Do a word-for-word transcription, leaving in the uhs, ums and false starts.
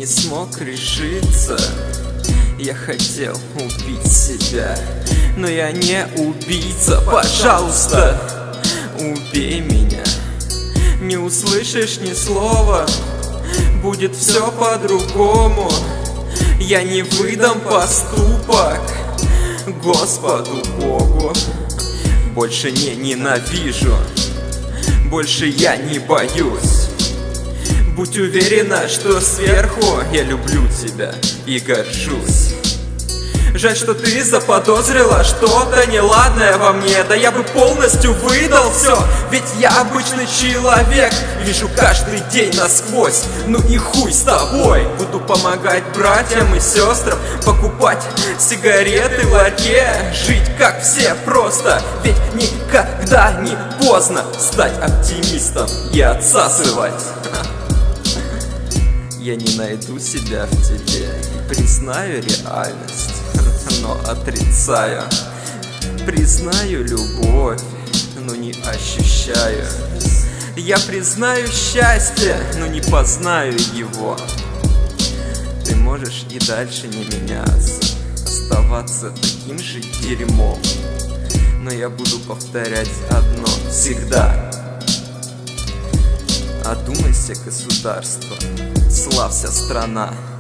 не смог решиться. Я хотел убить себя, но я не убийца. Пожалуйста, убей меня. Не услышишь ни слова, будет все по-другому. Я не выдам поступок Господу Богу. Больше не ненавижу, больше я не боюсь. Будь уверена, что сверху я люблю тебя и горжусь. Жаль, что ты заподозрила что-то неладное во мне. Да я бы полностью выдал все, ведь я обычный человек. Вижу каждый день насквозь, ну и хуй с тобой. Буду помогать братьям и сестрам, покупать сигареты в ларьке, жить как все просто, ведь никогда не поздно стать оптимистом и отсасывать. Я не найду себя в тебе, признаю реальность, но отрицаю. Признаю любовь, но не ощущаю. Я признаю счастье, но не познаю его. Ты можешь и дальше не меняться, оставаться таким же дерьмом, но я буду повторять одно всегда: одумайся, государство, славься, страна.